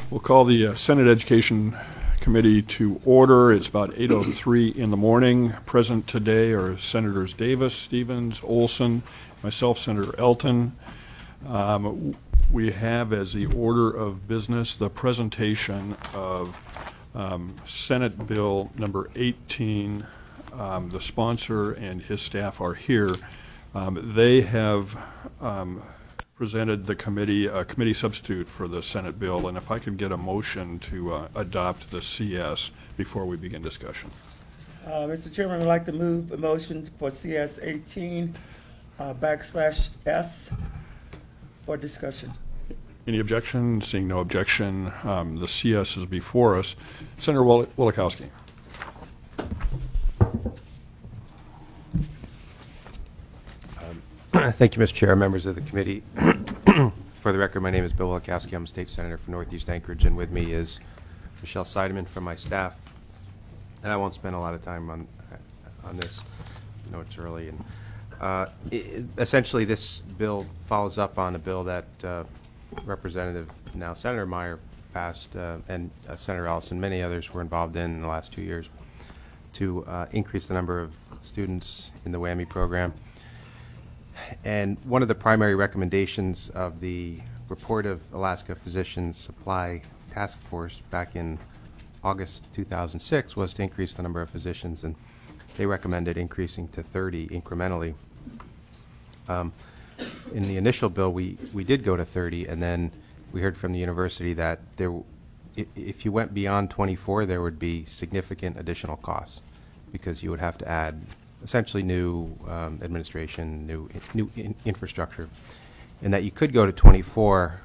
We'll call the Senate Education Committee to order. It's about 8:03 in the morning. Present today are Senators Davis, Stevens, Olson, myself, Senator Elton. We have as the order of business the presentation of Senate Bill number 18. The sponsor and his staff are here. They have presented the committee a committee substitute for the Senate bill, and if I could get a motion to adopt the CS before we begin discussion. Mr. Chairman, I'd like to move a motion for CS 18/S for discussion. Any objection? Seeing no objection, the CS is before us. Senator Wielechowski. Thank you, Mr. Chair, members of the committee. For the record, my name is Bill Wielechowski. I'm a state senator for Northeast Anchorage, and with me is Michelle Seidemann from my staff. And I won't spend a lot of time on this. I know it's early. And essentially, this bill follows up on a bill that Representative, now Senator Meyer, passed, and Senator Allison, many others were involved in the last 2 years, to increase the number of students in the WWAMI program. And one of the primary recommendations of the report of Alaska Physicians Supply Task Force back in August 2006 was to increase the number of physicians, and they recommended increasing to 30 incrementally. In the initial bill, we did go to 30, and then we heard from the university that if you went beyond 24, there would be significant additional costs because you would have to add essentially new administration, new infrastructure, and that you could go to 24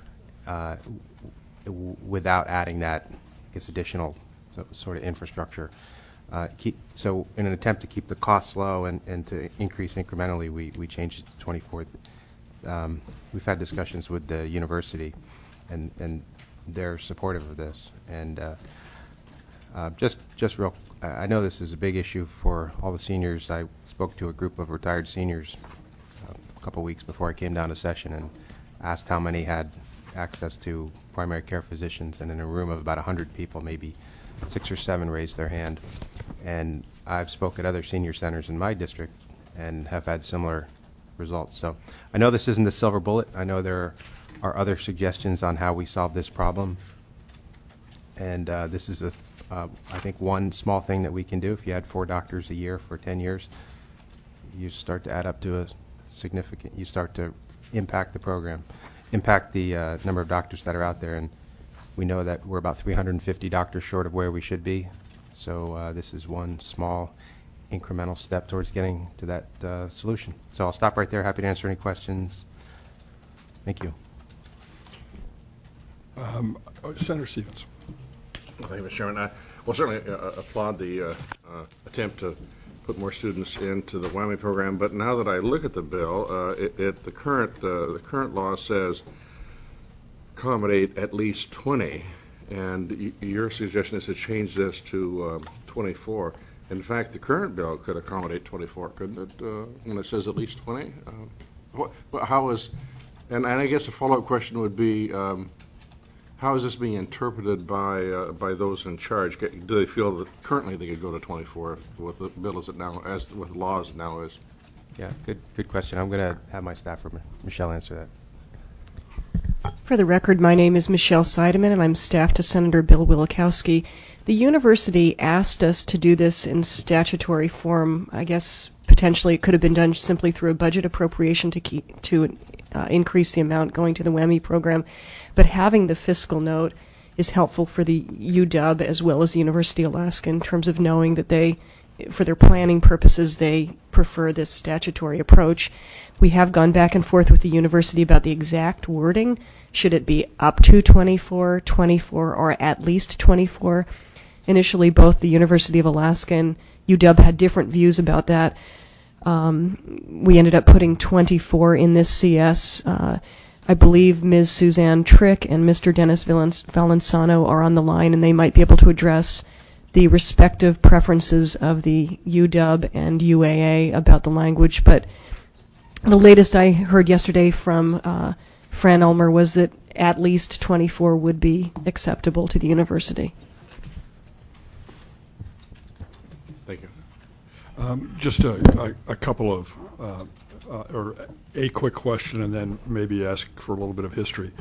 without adding that, I guess, additional sort of infrastructure. So in an attempt to keep the costs low and to increase incrementally, we changed it to 24. We've had discussions with the university, and they're supportive of this. And just real, I know this is a big issue for all the seniors. I spoke to a group of retired seniors a couple weeks before I came down to session and asked how many had access to primary care physicians, and in a room of about 100 people, maybe 6 or 7 raised their hand. And I've spoken at other senior centers in my district and have had similar results. So I know this isn't the silver bullet. I know there are other suggestions on how we solve this problem. And this is, I think, one small thing that we can do. If you add 4 doctors a year for 10 years, you start to add up to a significant, you start to impact the program, impact the number of doctors that are out there. And we know that we're about 350 doctors short of where we should be. So this is one small incremental step towards getting to that solution. So I'll stop right there. Happy to answer any questions. Thank you. Senator Stevens. Thank you, Mr. Chairman. I will certainly applaud the attempt to put more students into the WWAMI program. But now that I look at the bill, the current law says accommodate at least 20, and your suggestion is to change this to 24. In fact, the current bill could accommodate 24, couldn't it? When it says at least 20, how is? And I guess the follow-up question would be, how is this being interpreted by those in charge? Do they feel that currently they could go to 24 with the bill as it now, as with law as it now is? Yeah, good question. I'm going to have my staffer, Michelle, answer that. For the record, my name is Michelle Seidemann, and I'm staff to Senator Bill Wielechowski. The university asked us to do this in statutory form. I guess potentially it could have been done simply through a budget appropriation to increase the amount going to the WWAMI program. But having the fiscal note is helpful for the UW as well as the University of Alaska in terms of knowing that they, for their planning purposes, they prefer this statutory approach. We have gone back and forth with the university about the exact wording. Should it be up to 24, 24, or at least 24? Initially, both the University of Alaska and UW had different views about that. We ended up putting 24 in this CS. I believe Ms. Suzanne Trick and Mr. Dennis Valenzano are on the line, and they might be able to address the respective preferences of the UW and UAA about the language. But the latest I heard yesterday from Fran Ulmer was that at least 24 would be acceptable to the university. Thank you. Just a couple of, or a quick question, and then maybe ask for a little bit of history.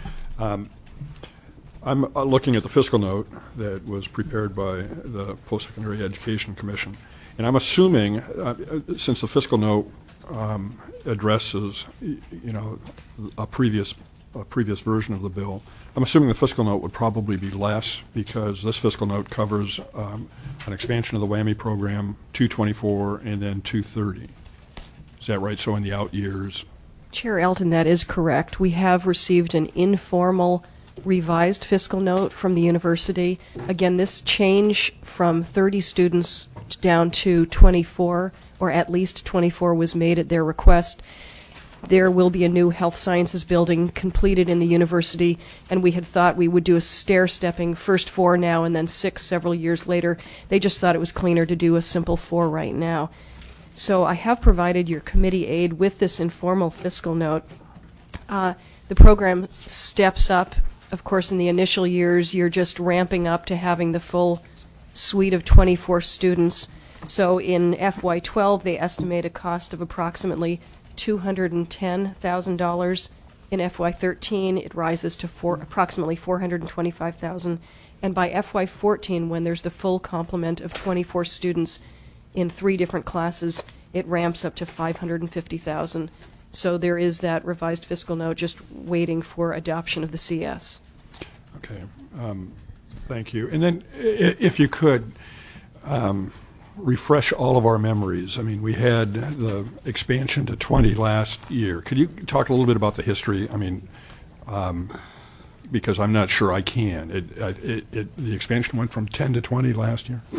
I'm looking at the fiscal note that was prepared by the Post-Secondary Education Commission, and I'm assuming, since the fiscal note addresses, a previous version of the bill, I'm assuming the fiscal note would probably be less, because this fiscal note covers an expansion of the WWAMI program, 224 and then 230. Is that right? So in the out years? Chair Elton, that is correct. We have received an informal revised fiscal note from the university. Again, this change from 30 students down to 24, or at least 24, was made at their request. There will be a new health sciences building completed in the university, and we had thought we would do a stair-stepping, first 4 now and then 6 several years later. They just thought it was cleaner to do a simple 4 right now. So I have provided your committee aid with this informal fiscal note. The program steps up. Of course, in the initial years, you're just ramping up to having the full suite of 24 students. So in FY12, they estimate a cost of approximately $210,000. In FY13, it rises to approximately $425,000. And by FY14, when there's the full complement of 24 students in 3 different classes, it ramps up to $550,000. So there is that revised fiscal note just waiting for adoption of the CS. Okay. Thank you. And then, if you could, refresh all of our memories. I mean, we had the expansion to 20 last year. Could you talk a little bit about the history? I mean, because I'm not sure I can. The expansion went from 10 to 20 last year?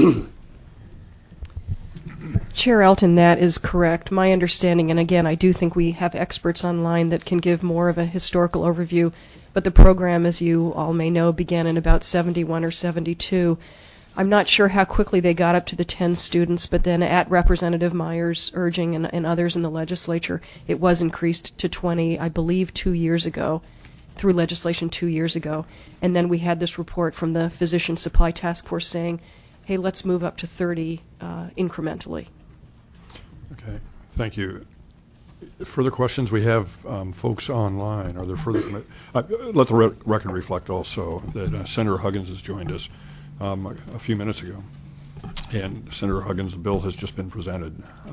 Chair Elton, that is correct. My understanding, and again, I do think we have experts online that can give more of a historical overview, but the program, as you all may know, began in about 71 or 72. I'm not sure how quickly they got up to the 10 students, but then at Representative Myers' urging and others in the legislature, it was increased to 20, I believe, 2 years ago, through legislation 2 years ago. And then we had this report from the Physician Supply Task Force saying, hey, let's move up to 30 incrementally. Okay. Thank you. Further questions? We have folks online. Are there further? Let the record reflect also that Senator Huggins has joined us a few minutes ago. And Senator Huggins, the bill has just been presented.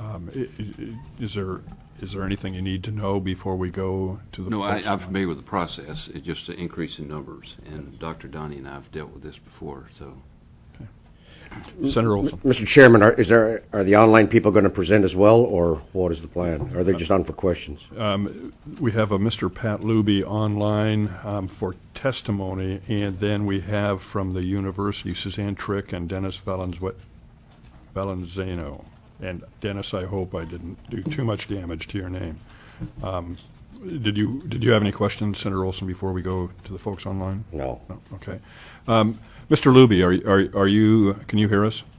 Is there anything you need to know before we go to the? No, I'm familiar with the process. It's just an increase in numbers, and Dr. Donnie and I have dealt with this before. So, okay. Senator Olson. Mr. Chairman, are the online people going to present as well, or what is the plan? Are they just on for questions? We have a Mr. Pat Luby online for testimony, and then we have from the university Suzanne Trick and Dennis Valenzuela. And Dennis, I hope I didn't do too much damage to your name. Did you have any questions, Senator Olson, before we go to the folks online? No. No? Okay. Mr. Luby, are you? Can you hear us?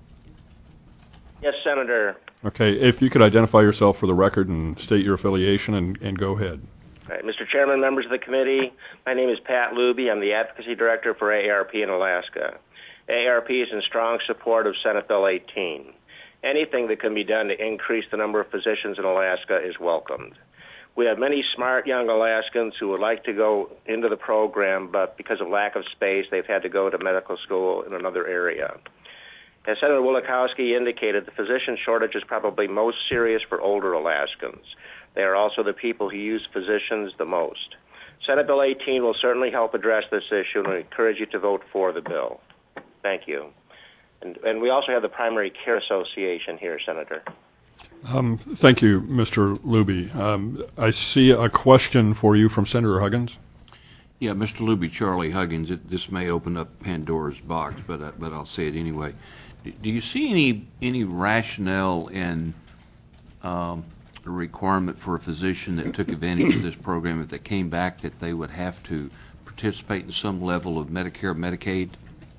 Yes, Senator. Okay. If you could identify yourself for the record and state your affiliation, and go ahead. All right, Mr. Chairman, members of the committee, my name is Pat Luby. I'm the Advocacy Director for AARP in Alaska. AARP is in strong support of Senate Bill 18. Anything that can be done to increase the number of physicians in Alaska is welcomed. We have many smart young Alaskans who would like to go into the program, but because of lack of space, they've had to go to medical school in another area. As Senator Wielechowski indicated, the physician shortage is probably most serious for older Alaskans. They are also the people who use physicians the most. Senate Bill 18 will certainly help address this issue, and I encourage you to vote for the bill. Thank you. And we also have the Primary Care Association here, Senator. Thank you, Mr. Luby. I see a question for you from Senator Huggins. yeah, Mr. Luby, Charlie Huggins. This may open up Pandora's box, but I'll say it anyway. Do you see any rationale in a requirement for a physician that took advantage of this program, if they came back, that they would have to participate in some level of Medicare or Medicaid?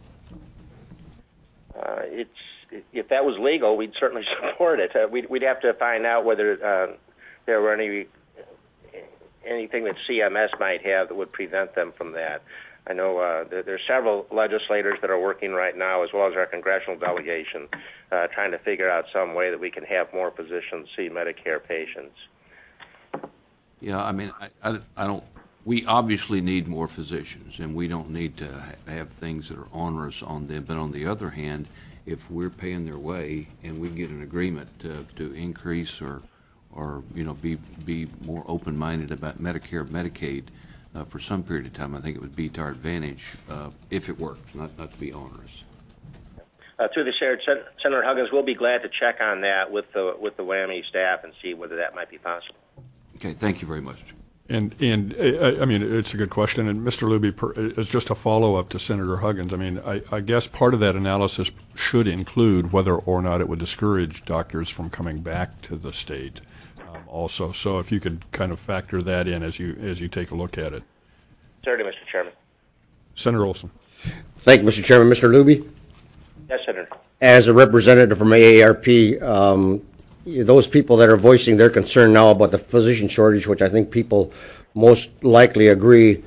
If that was legal, we'd certainly support it. We'd have to find out whether there were any anything that CMS might have that would prevent them from that. I know there's several legislators that are working right now, as well as our congressional delegation, trying to figure out some way that we can have more physicians see Medicare patients. Yeah, I mean, I don't. We obviously need more physicians, and we don't need to have things that are onerous on them. But on the other hand, if we're paying their way and we get an agreement to increase or be more open-minded about Medicare, Medicaid for some period of time, I think it would be to our advantage if it works, not to be onerous. Through the chair, Senator Huggins, we'll be glad to check on that with the WWAMI staff and see whether that might be possible. Okay, thank you very much. And I mean, it's a good question. And Mr. Luby, as just a follow-up to Senator Huggins, I mean, I guess part of that analysis should include whether or not it would discourage doctors from coming back to the state also. So if you could kind of factor that in as you take a look at it. Certainly, Mr. Chairman. Senator Olson. Thank you, Mr. Chairman. Mr. Luby? Yes, Senator. As a representative from AARP, those people that are voicing their concern now about the physician shortage, which I think people most likely agree,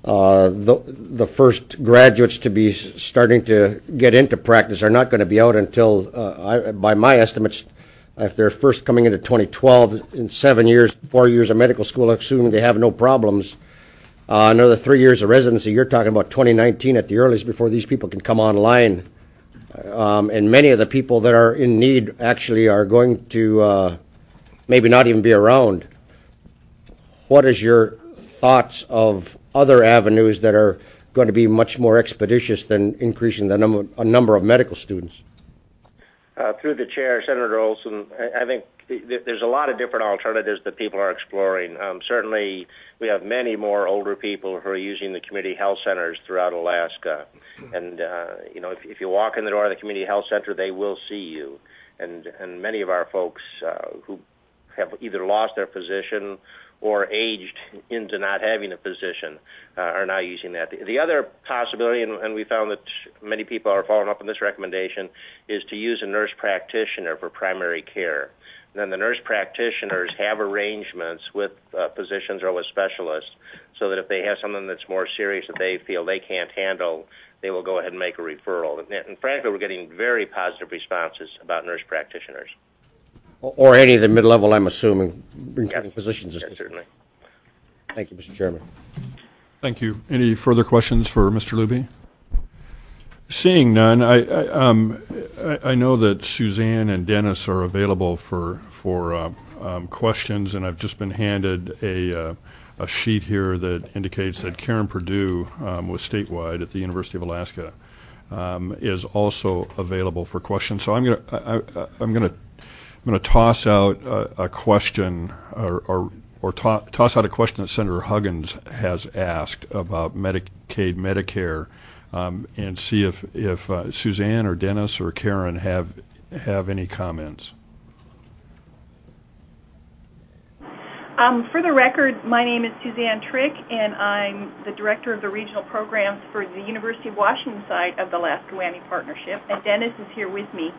the first graduates to be starting to get into practice are not going to be out until, by my estimates, if they're first coming into 2012, in 7 years, 4 years of medical school, assuming they have no problems, another 3 years of residency, you're talking about 2019 at the earliest before these people can come online. And many of the people that are in need actually are going to maybe not even be around. What is your thoughts of other avenues that are going to be much more expeditious than increasing the number of medical students? Through the chair, Senator Olson, I think there's a lot of different alternatives that people are exploring. Certainly, we have many more older people who are using the community health centers throughout Alaska. And, if you walk in the door of the community health center, they will see you. And many of our folks who have either lost their physician or aged into not having a physician are now using that. The other possibility, and we found that many people are following up on this recommendation, is to use a nurse practitioner for primary care. And then the nurse practitioners have arrangements with physicians or with specialists so that if they have something that's more serious that they feel they can't handle, they will go ahead and make a referral. And frankly, we're getting very positive responses about nurse practitioners. Or any of the mid-level, I'm assuming, including physicians. Yes, certainly. Thank you, Mr. Chairman. Thank you. Any further questions for Mr. Luby? Seeing none, I know that Suzanne and Dennis are available for questions, and I've just been handed a sheet here that indicates that Karen Perdue was statewide at the University of Alaska is also available for questions. So I'm going to toss out a question or toss out a question that Senator Huggins has asked about Medicaid, Medicare, and see if Suzanne or Dennis or Karen have any comments. For the record, my name is Suzanne Trick, and I'm the director of the regional programs for the University of Washington side of the Alaska WWAMI Partnership, and Dennis is here with me.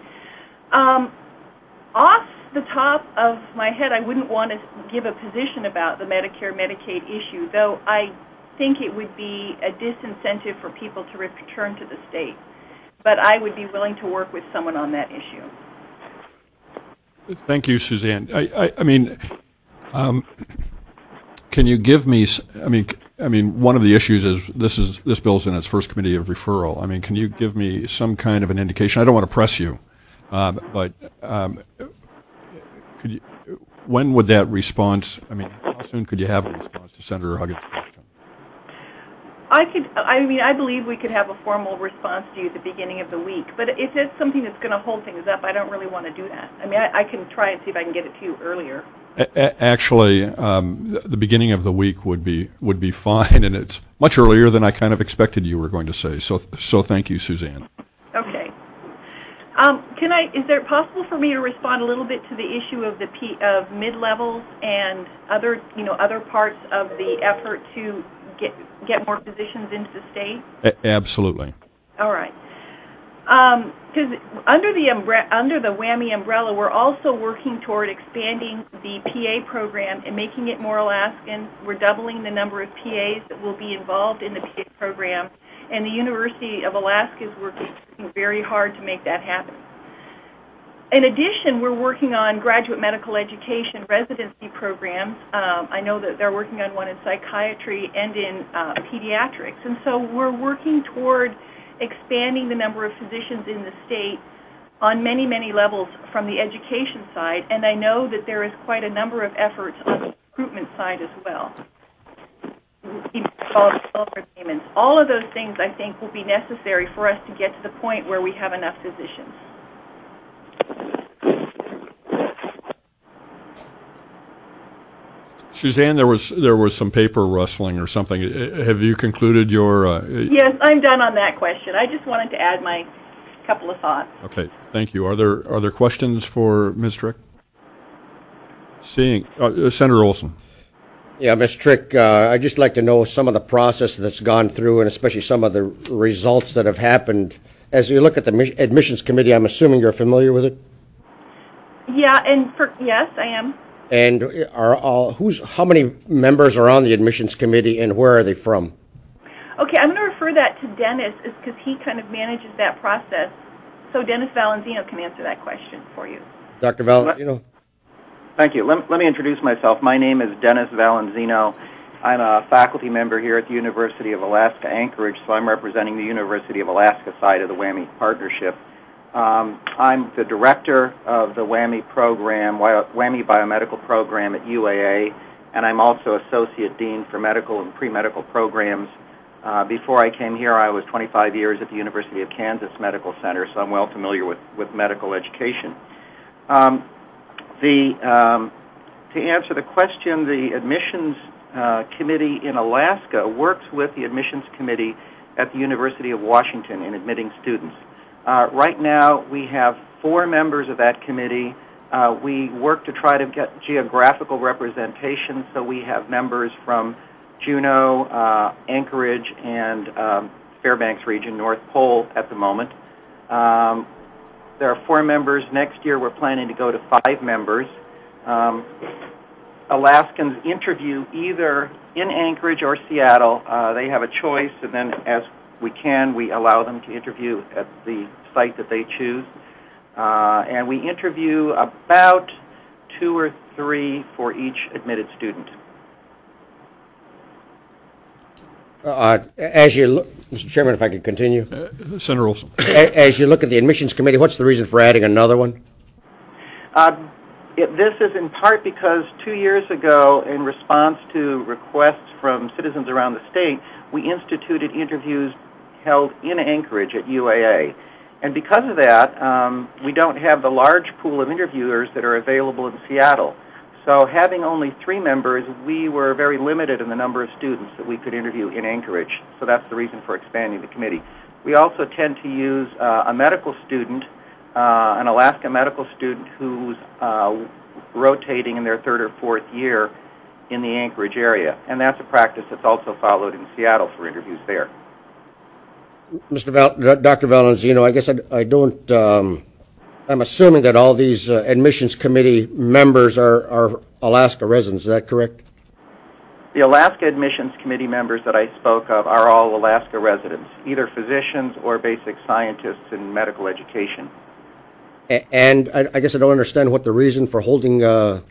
Off the top of my head, I wouldn't want to give a position about the Medicare, Medicaid issue, though I think it would be a disincentive for people to return to the state. But I would be willing to work with someone on that issue. Thank you, Suzanne. I mean, can you give me? I mean, one of the issues is this bill's in its first committee of referral. I mean, can you give me some kind of an indication? I don't want to press you, but could you? When would that response? I mean, how soon could you have a response to Senator Huggins' question? I believe we could have a formal response to you at the beginning of the week. But if it's something that's going to hold things up, I don't really want to do that. I mean, I can try and see if I can get it to you earlier. Actually, the beginning of the week would be fine, and it's much earlier than I kind of expected you were going to say. So thank you, Suzanne. Okay. Is it possible for me to respond a little bit to the issue of of mid-levels and other parts of the effort to get more physicians into the state? Absolutely. All right. because under the WWAMI umbrella, we're also working toward expanding the PA program and making it more Alaskan. We're doubling the number of PAs that will be involved in the PA program, and the University of Alaska is working very hard to make that happen. In addition, we're working on graduate medical education residency programs. I know that they're working on one in psychiatry and in pediatrics, and so we're working toward expanding the number of physicians in the state on many, many levels from the education side, and I know that there is quite a number of efforts on the recruitment side as well. All of those things, I think, will be necessary for us to get to the point where we have enough physicians. Suzanne, there was some paper rustling or something. Have you concluded your? Yes, I'm done on that question. I just wanted to add my couple of thoughts. Okay, thank you. Are there questions for Ms. Trick? Senator Olson. Yeah, Ms. Trick, I'd just like to know some of the process that's gone through, and especially some of the results that have happened. As you look at the admissions committee, I'm assuming you're familiar with it. Yeah, yes, I am. And how many members are on the admissions committee, and where are they from? Okay, I'm going to refer that to Dennis, because he kind of manages that process. So Dennis Valenzino can answer that question for you. Dr. Valenzino? Thank you. Let me introduce myself. My name is Dennis Valenzino. I'm a faculty member here at the University of Alaska Anchorage, so I'm representing the University of Alaska side of the WWAMI partnership. I'm the director of the WWAMI program, WWAMI Biomedical Program at UAA, and I'm also associate dean for medical and pre-medical programs. Before I came here, I was 25 years at the University of Kansas Medical Center, so I'm well familiar with medical education. To answer the question, the admissions committee in Alaska works with the admissions committee at the University of Washington in admitting students. Right now, we have 4 members of that committee. We work to try to get geographical representation, so we have members from Juneau, Anchorage, and Fairbanks region, North Pole at the moment. There are 4 members. Next year, we're planning to go to 5 members. Alaskans interview either in Anchorage or Seattle. They have a choice, and then as we allow them to interview at the site that they choose. And we interview about 2 or 3 for each admitted student. As you look, Mr. Chairman, if I could continue. Senator Olson. As you look at the admissions committee, what's the reason for adding another one? This is in part because 2 years ago, in response to requests from citizens around the state, we instituted interviews held in Anchorage at UAA. And because of that, we don't have the large pool of interviewers that are available in Seattle. So having only 3 members, we were very limited in the number of students that we could interview in Anchorage. So that's the reason for expanding the committee. We also tend to use a medical student, an Alaska medical student who's rotating in their 3rd or 4th year in the Anchorage area. And that's a practice that's also followed in Seattle for interviews there. Dr. Valenzino, I guess I don't, I'm assuming that all these admissions committee members are Alaska residents. Is that correct? The Alaska Admissions Committee members that I spoke of are all Alaska residents, either physicians or basic scientists in medical education. And I guess I don't understand what the reason for holding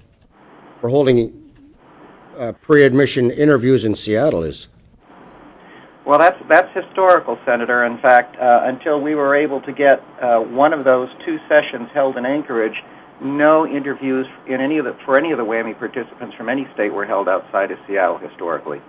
pre-admission interviews in Seattle is. Well, that's historical, Senator. In fact, until we were able to get one of those 2 sessions held in Anchorage, no interviews for any of the WWAMI participants from any state were held outside of Seattle historically.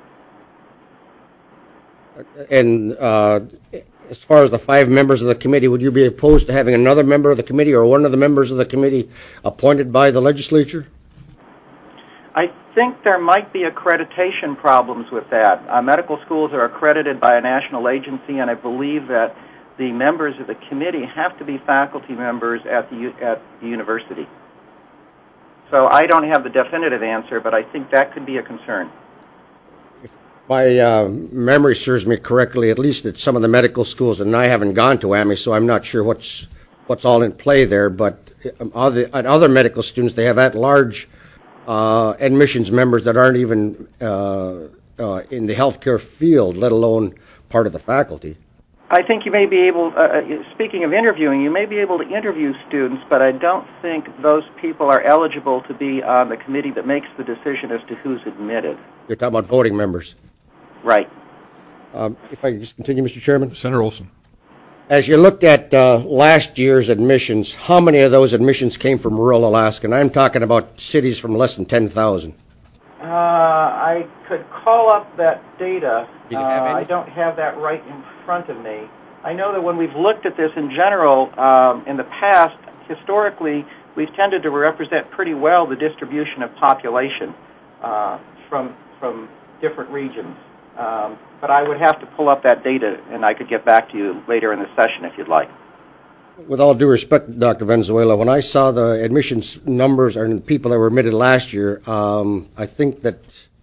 And as far as the 5 members of the committee, would you be opposed to having another member of the committee or one of the members of the committee appointed by the legislature? I think there might be accreditation problems with that. Medical schools are accredited by a national agency, and I believe that the members of the committee have to be faculty members at the university. So I don't have the definitive answer, but I think that could be a concern. If my memory serves me correctly, at least at some of the medical schools, and I haven't gone to WWAMI, so I'm not sure what's all in play there, but other medical students, they have at-large admissions members that aren't even in the healthcare field, let alone part of the faculty. I think you may be able, speaking of interviewing, you may be able to interview students, but I don't think those people are eligible to be on the committee that makes the decision as to who's admitted. You're talking about voting members. Right. If I could just continue, Mr. Chairman. Senator Olson. As you looked at last year's admissions, how many of those admissions came from rural Alaska? And I'm talking about cities from less than 10,000. I could call up that data. Do you have any? I don't have that right in front of me. I know that when we've looked at this in general, in the past, historically, we've tended to represent pretty well the distribution of population from different regions. But I would have to pull up that data, and I could get back to you later in the session if you'd like. With all due respect, Dr. Venezuela, when I saw the admissions numbers and people that were admitted last year, I think that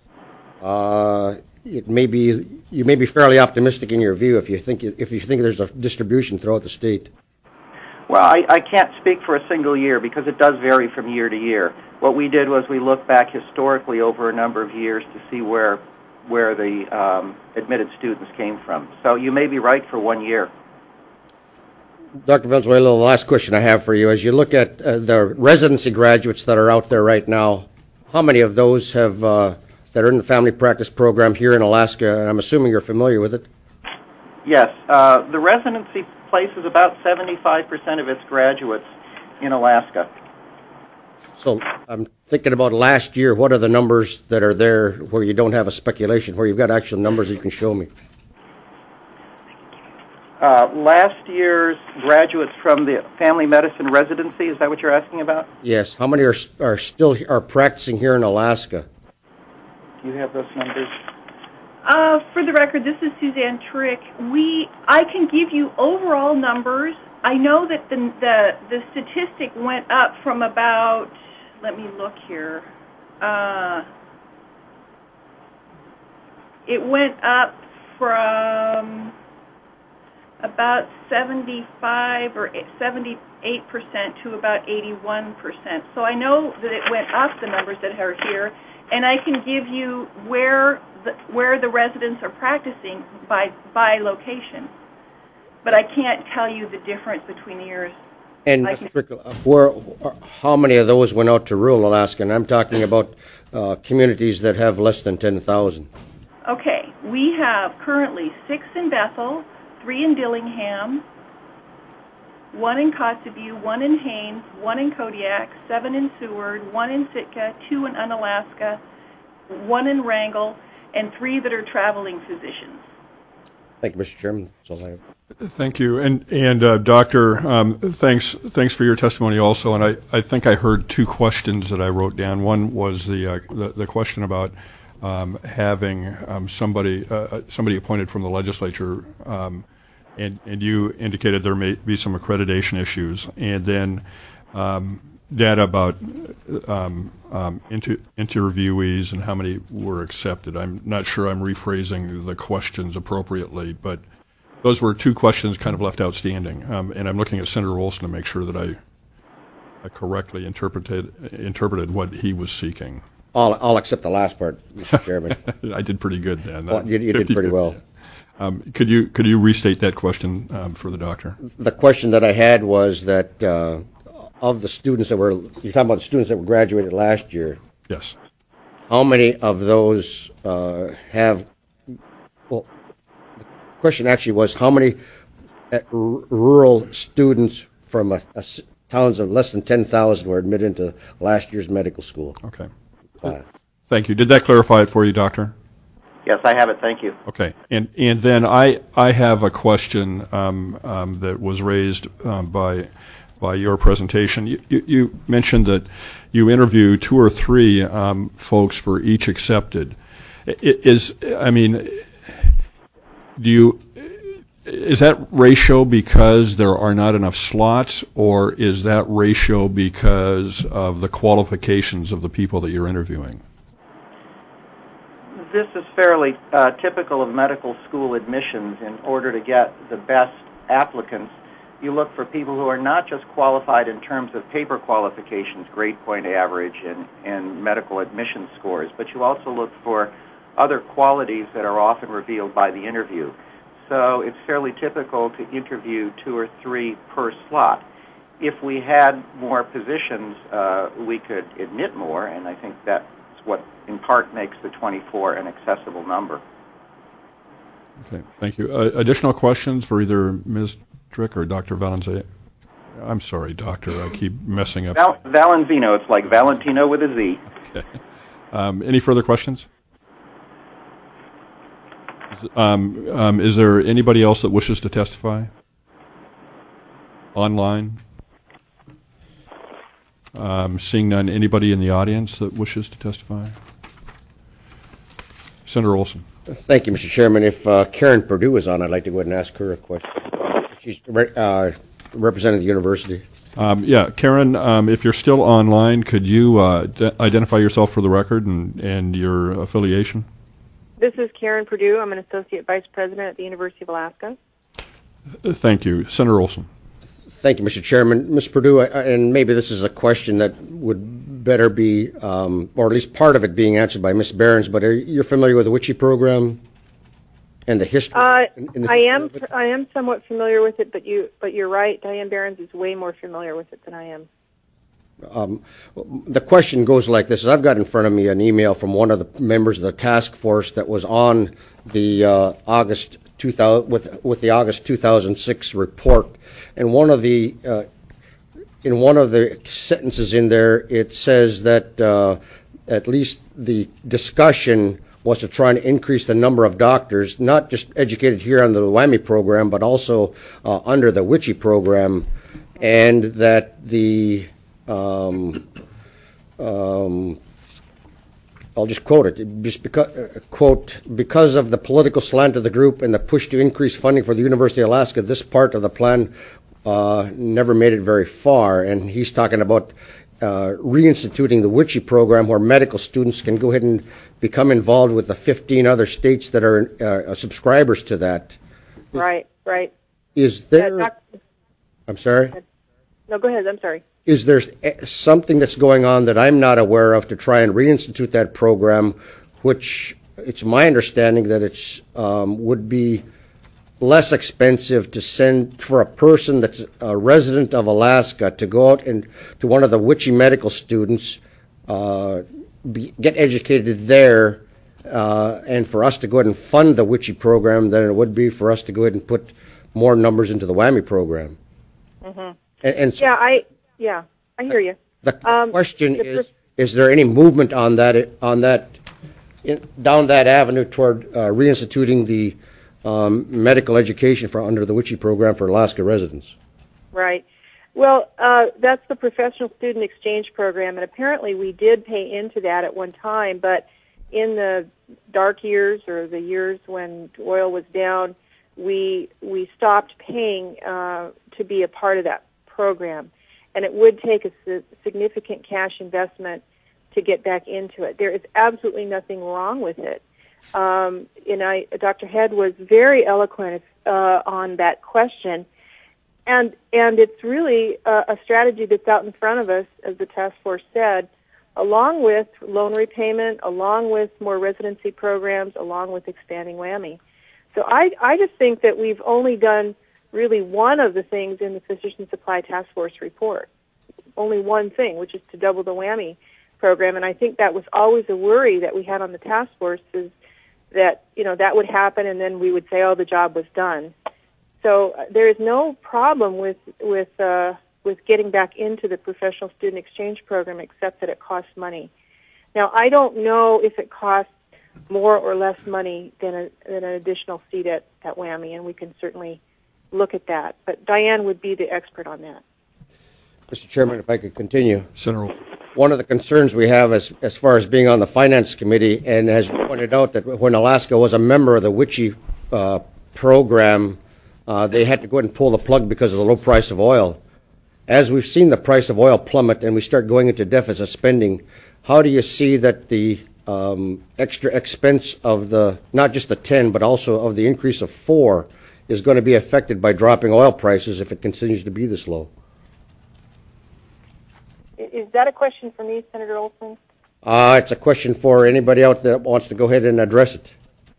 you may be fairly optimistic in your view if you think there's a distribution throughout the state. Well, I can't speak for a single year because it does vary from year to year. What we did was we looked back historically over a number of years to see where the admitted students came from. So you may be right for 1 year. Dr. Venezuela, the last question I have for you, as you look at the residency graduates that are out there right now, how many of those have that are in the family practice program here in Alaska? And I'm assuming you're familiar with it. Yes. The residency places about 75% of its graduates in Alaska. So I'm thinking about last year. What are the numbers that are there where you don't have a speculation, where you've got actual numbers that you can show me? Last year's graduates from the family medicine residency, is that what you're asking about? Yes. How many are still practicing here in Alaska? Do you have those numbers? For the record, this is Suzanne Trick. I can give you overall numbers. I know that the statistic went up from about, let me look here. It went up from about 75 or 78% to about 81%. So I know that it went up, the numbers that are here, and I can give you where the residents are practicing by location. But I can't tell you the difference between the years. And how many of those went out to rural Alaska? And I'm talking about communities that have less than 10,000. Okay, we have currently 6 in Bethel, 3 in Dillingham, 1 in Kotzebue, 1 in Haines, 1 in Kodiak, 7 in Seward, 1 in Sitka, 2 in Unalaska, 1 in Wrangell, and 3 that are traveling physicians. Thank you, Mr. Chairman. That's all I have. Thank you. And Doctor, thanks for your testimony also. And I think I heard 2 questions that I wrote down. One was the question about having somebody appointed from the legislature, and you indicated there may be some accreditation issues, and then data about interviewees and how many were accepted. I'm not sure I'm rephrasing the questions appropriately, but those were 2 questions kind of left outstanding, and I'm looking at Senator Olson to make sure that I correctly interpreted what he was seeking. I'll accept the last part, Mr. Chairman. I did pretty good then. Well, you did pretty well. Could you restate that question for the doctor? The question that I had was that of the students that you're talking about the students that were graduated last year. Yes. How many of those have? Well, the question actually was how many rural students from towns of less than 10,000 were admitted into last year's medical school. Okay. Thank you. Did that clarify it for you, Doctor? Yes, I have it. Thank you. Okay. And then I have a question that was raised by your presentation. You mentioned that you interviewed 2 or 3 folks for each accepted. Is that ratio because there are not enough slots, or is that ratio because of the qualifications of the people that you're interviewing? This is fairly typical of medical school admissions. In order to get the best applicants, you look for people who are not just qualified in terms of paper qualifications, grade point average, and medical admission scores, but you also look for other qualities that are often revealed by the interview. So it's fairly typical to interview 2 or 3 per slot. If we had more positions, we could admit more, and I think that's what in part makes the 24 an accessible number. Okay, thank you. Additional questions for either Ms. Drick or Dr. Valenzuela? I'm sorry, Doctor, I keep messing up. Valenzino, it's like Valentino with a Z. Okay. Any further questions? Is there anybody else that wishes to testify? Online? Seeing none, anybody in the audience that wishes to testify? Senator Olson. Thank you, Mr. Chairman. If Karen Perdue is on, I'd like to go ahead and ask her a question. She's representing the university. Yeah, Karen, if you're still online, could you identify yourself for the record and your affiliation? This is Karen Perdue. I'm an Associate Vice President at the University of Alaska. Thank you. Senator Olson. Thank you, Mr. Chairman. Ms. Perdue, and maybe this is a question that would better be, or at least part of it being answered by Ms. Behrens, but are you familiar with the WICHE program and the history? I am somewhat familiar with it, but you're right. Diane Behrens is way more familiar with it than I am. The question goes like this. I've got in front of me an email from one of the members of the task force that was on the August 2006 report, and one of the in one of the sentences in there it says that at least the discussion was to try and increase the number of doctors, not just educated here under the WWAMI program, but also under the WICHE program, and that the I'll just quote it. Just because of the political slant of the group and the push to increase funding for the University of Alaska, this part of the plan never made it very far. And he's talking about reinstituting the WICHE program, where medical students can go ahead and become involved with the 15 other states that are subscribers to that. Right. Is there... I'm sorry? No, go ahead. I'm sorry. Is there something that's going on that I'm not aware of to try and reinstitute that program, which it's my understanding that it's would be less expensive to send for a person that's a resident of Alaska to go out and to one of the WICHE medical students, get educated there, and for us to go ahead and fund the WICHE program than it would be for us to go ahead and put more numbers into the WWAMI program. Mm-hmm. And so I hear you. The question is there any movement on that down that avenue toward reinstituting the medical education for under the WICHE program for Alaska residents? Right. Well, that's the Professional Student Exchange Program, and apparently we did pay into that at one time, but in the dark years or the years when oil was down, we stopped paying to be a part of that program. And it would take a significant cash investment to get back into it. There is absolutely nothing wrong with it. Dr. Head was very eloquent on that question, and it's really a strategy that's out in front of us, as the task force said, along with loan repayment, along with more residency programs, along with expanding WWAMI. So I just think that we've only done really one of the things in the Physician Supply Task Force report. Only one thing, which is to double the WWAMI program, and I think that was always a worry that we had on the task force, is that that would happen and then we would say, oh, the job was done. So there is no problem with getting back into the Professional Student Exchange Program, except that it costs money. Now, I don't know if it costs more or less money than an additional seat at WWAMI, and we can certainly look at that. But Diane would be the expert on that. Mr. Chairman, if I could continue. Senator. One of the concerns we have as far as being on the Finance Committee, and as pointed out, that when Alaska was a member of the WICHE program, they had to go ahead and pull the plug because of the low price of oil. As we've seen the price of oil plummet and we start going into deficit spending, how do you see that the extra expense of not just the 10, but also of the increase of 4 is going to be affected by dropping oil prices if it continues to be this low. Is that a question for me, Senator Olson? It's a question for anybody out there that wants to go ahead and address it.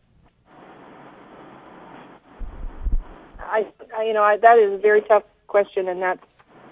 That is a very tough question, and that's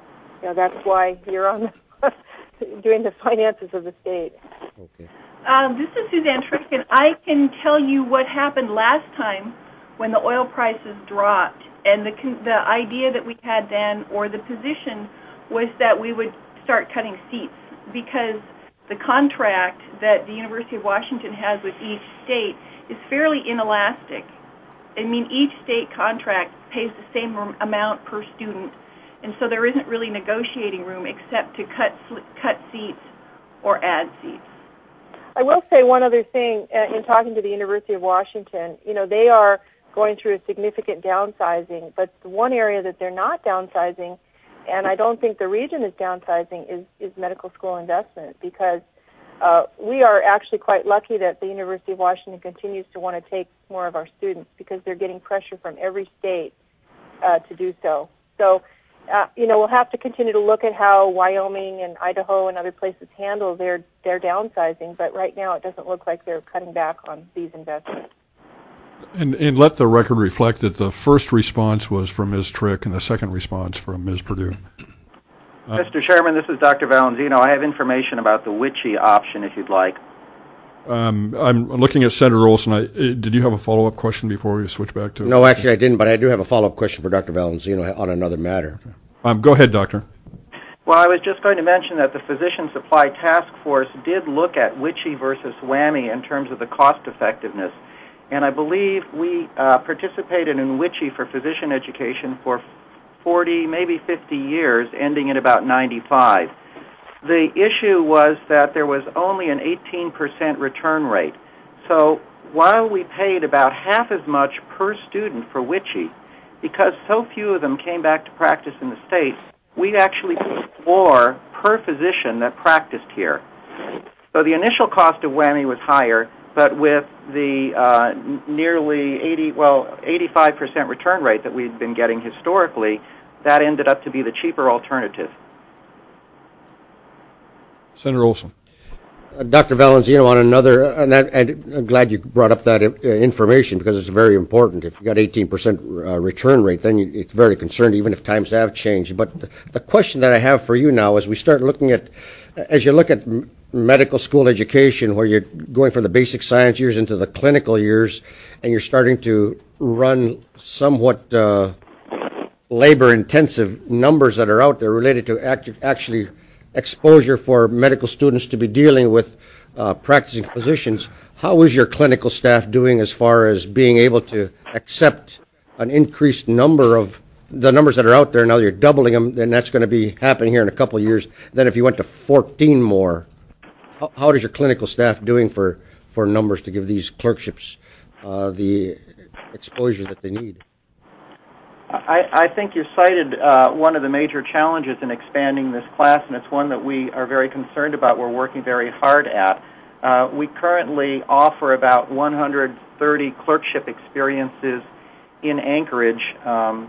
why you're on doing the finances of the state. Okay. This is Suzanne Trickin. I can tell you what happened last time when the oil prices dropped, and the idea that we had then, or the position, was that we would start cutting seats, because the contract that the University of Washington has with each state is fairly inelastic. I mean, each state contract pays the same amount per student, and so there isn't really negotiating room except to cut seats or add seats. I will say one other thing in talking to the University of Washington. They are going through a significant downsizing, but the one area that they're not downsizing, and I don't think the region is downsizing, is medical school investment, because we are actually quite lucky that the University of Washington continues to want to take more of our students, because they're getting pressure from every state to do so. So, we'll have to continue to look at how Wyoming and Idaho and other places handle their downsizing, but right now it doesn't look like they're cutting back on these investments. And let the record reflect that the first response was from Ms. Trick and the second response from Ms. Perdue. Mr. Chairman, this is Dr. Valenzino. I have information about the WICHE option, if you'd like. I'm looking at Senator Olson. Did you have a follow-up question before we switch back to? No, actually I didn't, but I do have a follow-up question for Dr. Valenzino on another matter. Okay. Go ahead, Doctor. Well, I was just going to mention that the Physician Supply Task Force did look at WICHE versus WWAMI in terms of the cost effectiveness. And I believe we participated in WICHE for physician education for 40, maybe 50 years, ending at about 95. The issue was that there was only an 18% return rate. So while we paid about half as much per student for WICHE, because so few of them came back to practice in the state, we actually paid more per physician that practiced here. So the initial cost of WWAMI was higher, but with the nearly 85% return rate that we'd been getting historically, that ended up to be the cheaper alternative. Senator Olson. Dr. Valenzino, on another, and I'm glad you brought up that information, because it's very important. If you got 18% return rate, then it's very concerned, even if times have changed. But the question that I have for you now, as we start looking at, as you look at medical school education, where you're going from the basic science years into the clinical years, and you're starting to run somewhat labor-intensive numbers that are out there related to actually exposure for medical students to be dealing with practicing physicians, how is your clinical staff doing as far as being able to accept an increased number of the numbers that are out there? Now you're doubling them, and that's going to be happening here in a couple of years. Then if you went to 14 more, how is your clinical staff doing for numbers to give these clerkships the exposure that they need? I think you cited one of the major challenges in expanding this class, and it's one that we are very concerned about. We're working very hard at. We currently offer about 130 clerkship experiences in Anchorage. In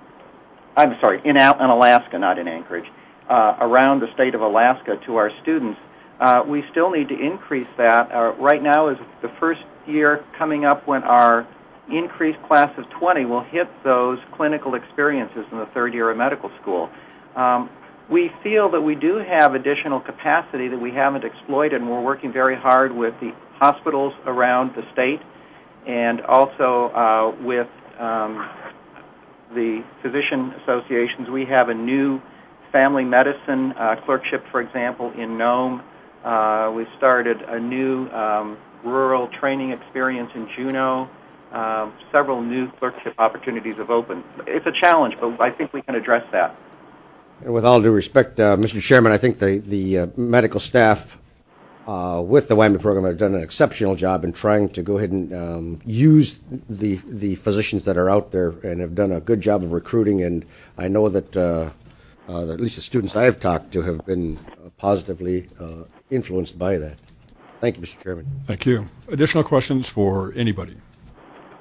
Alaska, not in Anchorage, around the state of Alaska to our students. We still need to increase that. Right now is the first year coming up when our increased class of 20 will hit those clinical experiences in the third year of medical school. We feel that we do have additional capacity that we haven't exploited, and we're working very hard with the hospitals around the state and also with the physician associations. We have a new family medicine clerkship, for example, in Nome. We started a new rural training experience in Juneau. Several new clerkship opportunities have opened. It's a challenge, but I think we can address that. And with all due respect, Mr. Chairman, I think the medical staff with the WWAMI program have done an exceptional job in trying to go ahead and use the physicians that are out there, and have done a good job of recruiting. And I know that at least the students I have talked to have been positively influenced by that. Thank you, Mr. Chairman. Thank you. Additional questions for anybody?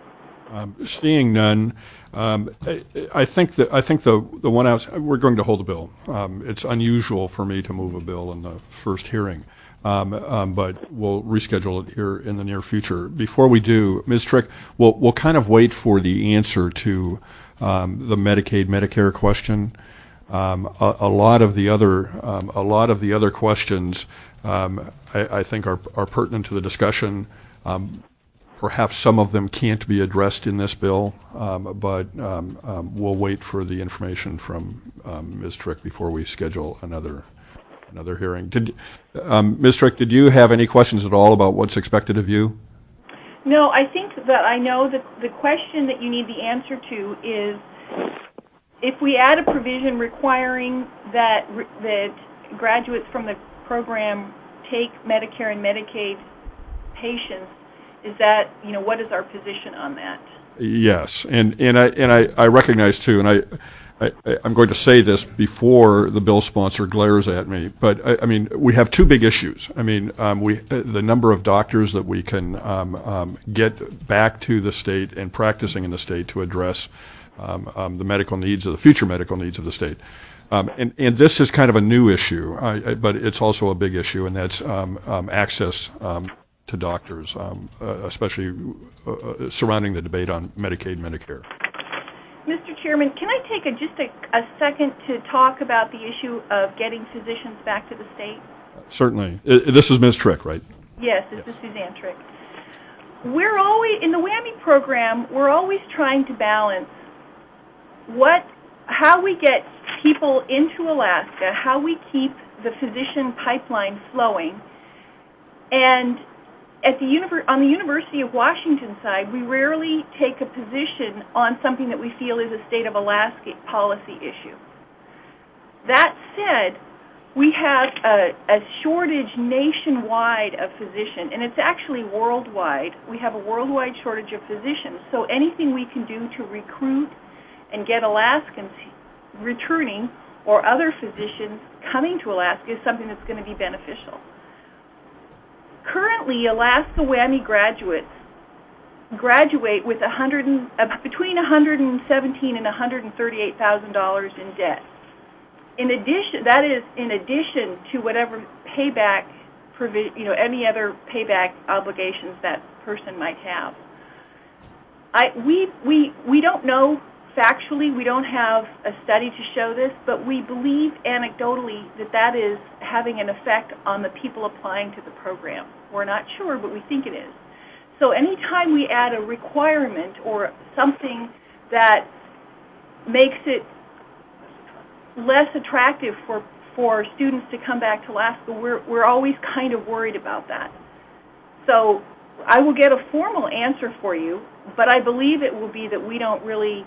Seeing none, I think the one we're going to hold the bill. It's unusual for me to move a bill in the first hearing, but we'll reschedule it here in the near future. Before we do, Ms. Trick, we'll kind of wait for the answer to the Medicaid Medicare question. A lot of the other questions I think are pertinent to the discussion. Perhaps some of them can't be addressed in this bill, but we'll wait for the information from Ms. Trick before we schedule another hearing. Ms. Trick, did you have any questions at all about what's expected of you? No, I think that I know that the question that you need the answer to is if we add a provision requiring that graduates from the program take Medicare and Medicaid patients, is that, what is our position on that? Yes, and I recognize too, and I'm going to say this before the bill sponsor glares at me, but I mean, we have two big issues. I mean, the number of doctors that we can get back to the state and practicing in the state to address the medical needs of the future medical needs of the state. And this is kind of a new issue, but it's also a big issue, and that's access to doctors, especially surrounding the debate on Medicaid, Medicare. Mr. Chairman, can I take just a second to talk about the issue of getting physicians back to the state? Certainly. This is Ms. Trick, right? Yes, this is Suzanne Trick. We're always, in the WWAMI program, we're always trying to balance how we get people into Alaska, how we keep the physician pipeline flowing, and on the University of Washington side, we rarely take a position on something that we feel is a state of Alaska policy issue. That said, we have a shortage nationwide of physicians, and it's actually worldwide. We have a worldwide shortage of physicians, so anything we can do to recruit and get Alaskans returning or other physicians coming to Alaska is something that's going to be beneficial. Currently, Alaska WWAMI graduates graduate with between $117,000 and $138,000 in debt. In addition, that is in addition to whatever payback, any other payback obligations that person might have. We don't know factually. We don't have a study to show this, but we believe anecdotally that is having an effect on the people applying to the program. We're not sure, but we think it is. So anytime we add a requirement or something that makes it less attractive for students to come back to Alaska, we're always kind of worried about that. So I will get a formal answer for you, but I believe it will be that we don't really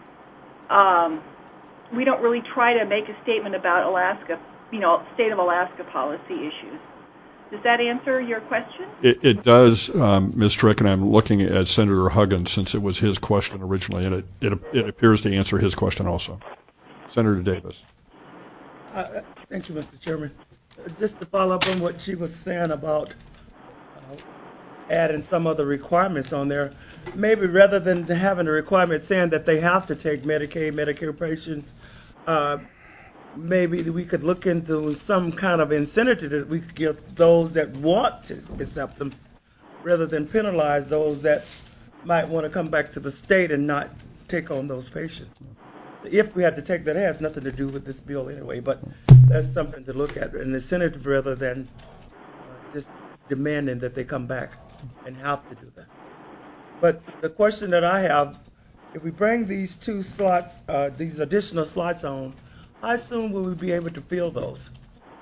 try to make a statement about Alaska, state of Alaska policy issues. Does that answer your question? It does, Ms. Trick, and I'm looking at Senator Huggins since it was his question originally, and it appears to answer his question also. Senator Davis. Thank you, Mr. Chairman. Just to follow up on what she was saying about adding some other requirements on there, maybe rather than having a requirement saying that they have to take Medicaid, Medicare patients, maybe we could look into some kind of incentive that we could give those that want to accept them, rather than penalize those that might want to come back to the state and not take on those patients. So if we had to take that, it has nothing to do with this bill anyway, but that's something to look at, an incentive rather than just demanding that they come back and have to do that. But the question that I have, if we bring these two slots, these additional slots on, how soon will we be able to fill those?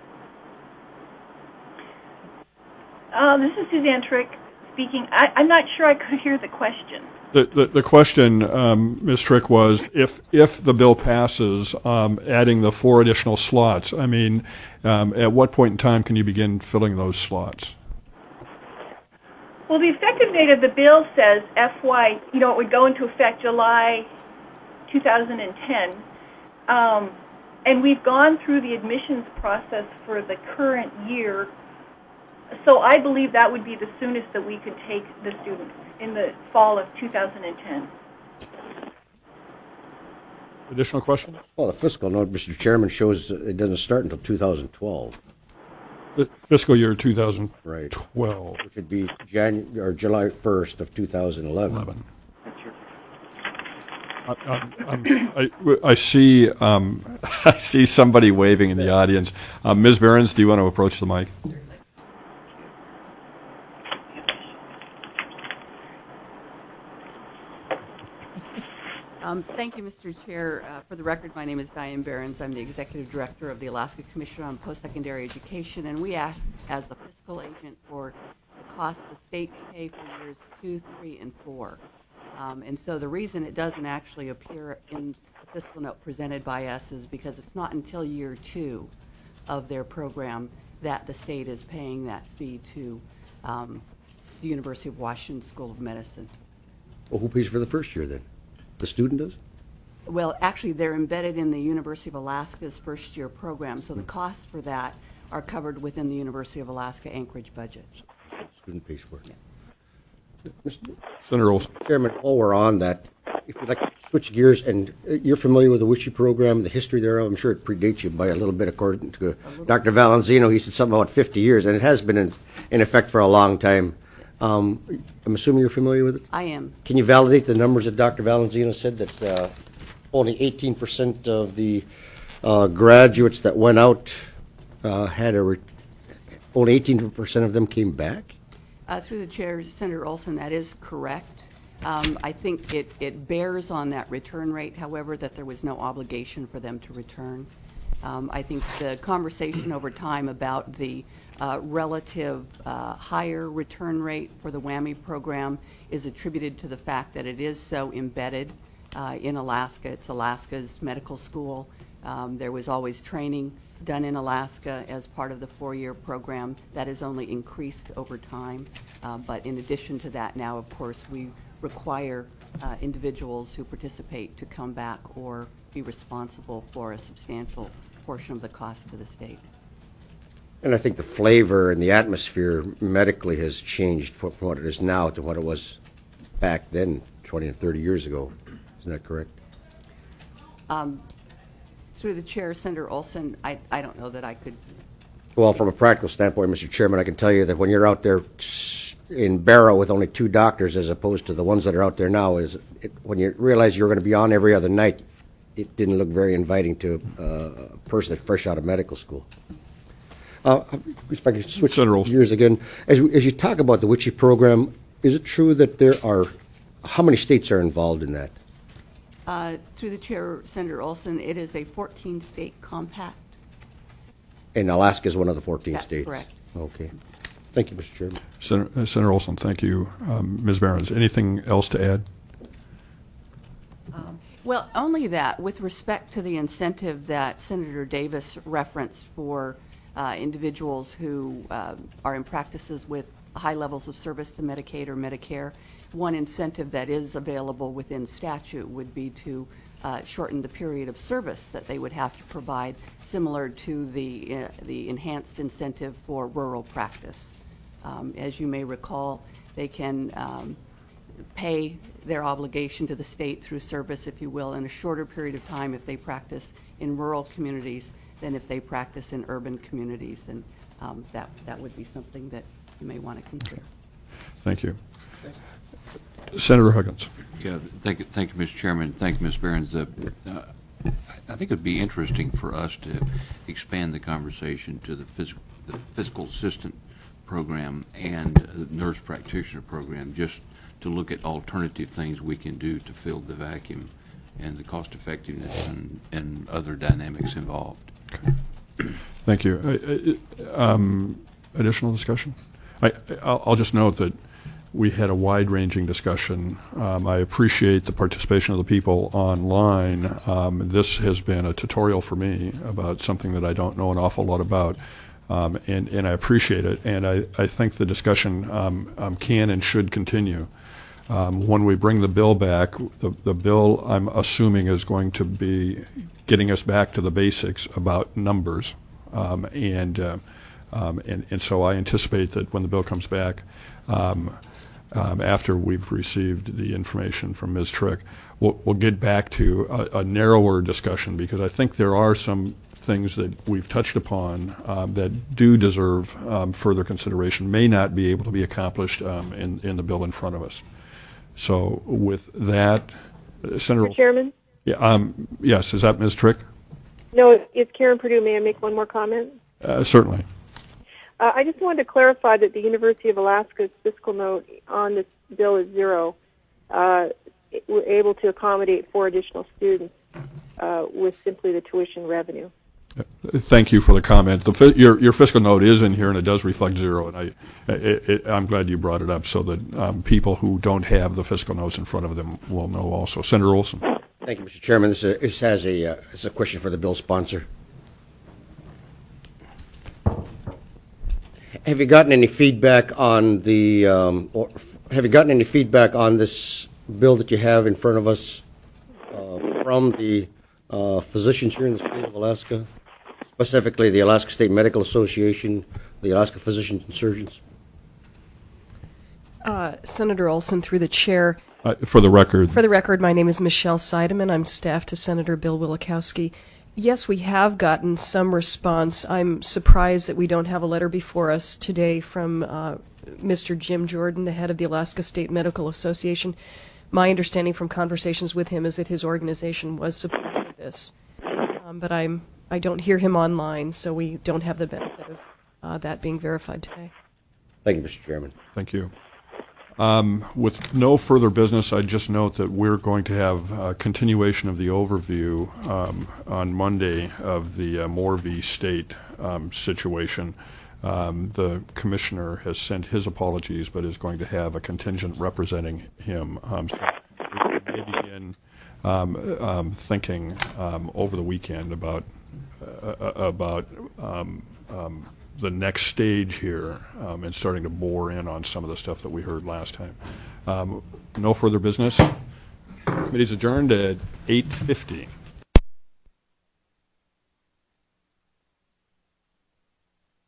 This is Suzanne Trick speaking. I'm not sure I could hear the question. The question, Ms. Trick, was if the bill passes, adding the 4 additional slots, I mean, at what point in time can you begin filling those slots? Well, the effective date of the bill says it would go into effect July 2010. And we've gone through the admissions process for the current year, so I believe that would be the soonest that we could take the students. in the fall of 2010. Additional questions? Well, the fiscal note, Mr. Chairman, shows it doesn't start until 2012. The fiscal year 2012. Right. Which would be July 1st of 2011. I see I see somebody waving in the audience. Ms. Behrens, do you want to approach the mic? Thank you, Mr. Chair. For the record, my name is Diane Behrens. I'm the Executive Director of the Alaska Commission on Post-Secondary Education, and we asked as the fiscal agent for the cost the state pay for years 2, 3, and 4. And so the reason it doesn't actually appear in the fiscal note presented by us is because it's not until year 2 of their program that the state is paying that fee to the University of Washington School of Medicine. Well, who pays for the first year then? The student does? Well, actually, they're embedded in the University of Alaska's first-year program, so the costs for that are covered within the University of Alaska Anchorage budget. The student pays for it. Yeah. Senator Olson. Chairman, while we're on that, if you'd like to switch gears, and you're familiar with the WICHE program, the history thereof, I'm sure it predates you by a little bit, according to Dr. Valenzuela. He said something about 50 years, and it has been in effect for a long time. I'm assuming you're familiar with it? I am. Can you validate the numbers that Dr. Valenzuela said, that only 18% of the graduates that went out only 18% of them came back? Through the chair, Senator Olson, that is correct. I think it bears on that return rate, however, that there was no obligation for them to return. I think the conversation over time about the relative higher return rate for the WWAMI program is attributed to the fact that it is so embedded in Alaska. It's Alaska's medical school. There was always training done in Alaska as part of the 4-year program. That has only increased over time. But in addition to that, now, of course, we require individuals who participate to come back or be responsible for a substantial portion of the cost to the state. And I think the flavor and the atmosphere medically has changed from what it is now to what it was back then, 20 and 30 years ago. Isn't that correct? Through the chair, Senator Olson, I don't know that I could. Well, from a practical standpoint, Mr. Chairman, I can tell you that when you're out there in Barrow with only 2 doctors as opposed to the ones that are out there now, when you realize you're going to be on every other night, it didn't look very inviting to a person that's fresh out of medical school. If I could switch gears again, as you talk about the WICHE program, is it true that how many states are involved in that? Through the chair, Senator Olson, it is a 14-state compact. And Alaska is one of the 14 That's states? Correct. Okay. Thank you, Mr. Chairman. Senator Olson, thank you. Ms. Behrens, anything else to add? Well, only that with respect to the incentive that Senator Davis referenced for individuals who are in practices with high levels of service to Medicaid or Medicare, one incentive that is available within statute would be to shorten the period of service that they would have to provide, similar to the enhanced incentive for rural practice. As you may recall, they can pay their obligation to the state through service, if you will, in a shorter period of time if they practice in rural communities than if they practice in urban communities, and that would be something that you may want to consider. Thank you. Senator Huggins. Yeah, thank you, Mr. Chairman. Thank you, Ms. Behrens. I think it would be interesting for us to expand the conversation to the fiscal assistant program and the nurse practitioner program, just to look at alternative things we can do to fill the vacuum and the cost effectiveness and other dynamics involved. Thank you. Additional discussion? I'll just note that we had a wide-ranging discussion. I appreciate the participation of the people online. This has been a tutorial for me about something that I don't know an awful lot about, and I appreciate it. And I think the discussion can and should continue. When we bring the bill back, the bill, I'm assuming, is going to be getting us back to the basics about numbers, and so I anticipate that when the bill comes back, after we've received the information from Ms. Trick. We'll get back to a narrower discussion, because I think there are some things that we've touched upon that do deserve further consideration, may not be able to be accomplished in the bill in front of us. So with that, Senator... Mr. Chairman? Yeah, yes, is that Ms. Trick? No, it's Karen Perdue. May I make one more comment? Certainly. I just wanted to clarify that the University of Alaska's fiscal note on this bill is zero. We're able to accommodate 4 additional students with simply the tuition revenue. Thank you for the comment. Your fiscal note is in here, and it does reflect zero. And I'm glad you brought it up so that people who don't have the fiscal notes in front of them will know also. Senator Olson. Thank you, Mr. Chairman. This has a question for the bill sponsor. Have you gotten any feedback on the, or have you gotten any feedback on this bill that you have in front of us from the physicians here in the state of Alaska, specifically the Alaska State Medical Association, the Alaska Physicians and Surgeons? Senator Olson, through the chair. For the record. For the record, my name is Michelle Seidemann. I'm staff to Senator Bill Wielechowski. Yes, we have gotten some response. I'm surprised that we don't have a letter before us today from Mr. Jim Jordan, the head of the Alaska State Medical Association. My understanding from conversations with him is that his organization was supportive of this. But I don't hear him online, so we don't have the benefit of that being verified today. Thank you, Mr. Chairman. Thank you. With no further business, I'd just note that we're going to have a continuation of the overview on Monday of the Moore v. State situation. The commissioner has sent his apologies, but is going to have a contingent representing him. So we may begin thinking over the weekend about the next stage here and starting to bore in on some of the stuff that we heard last time. No further business. Committee's adjourned at 8:50.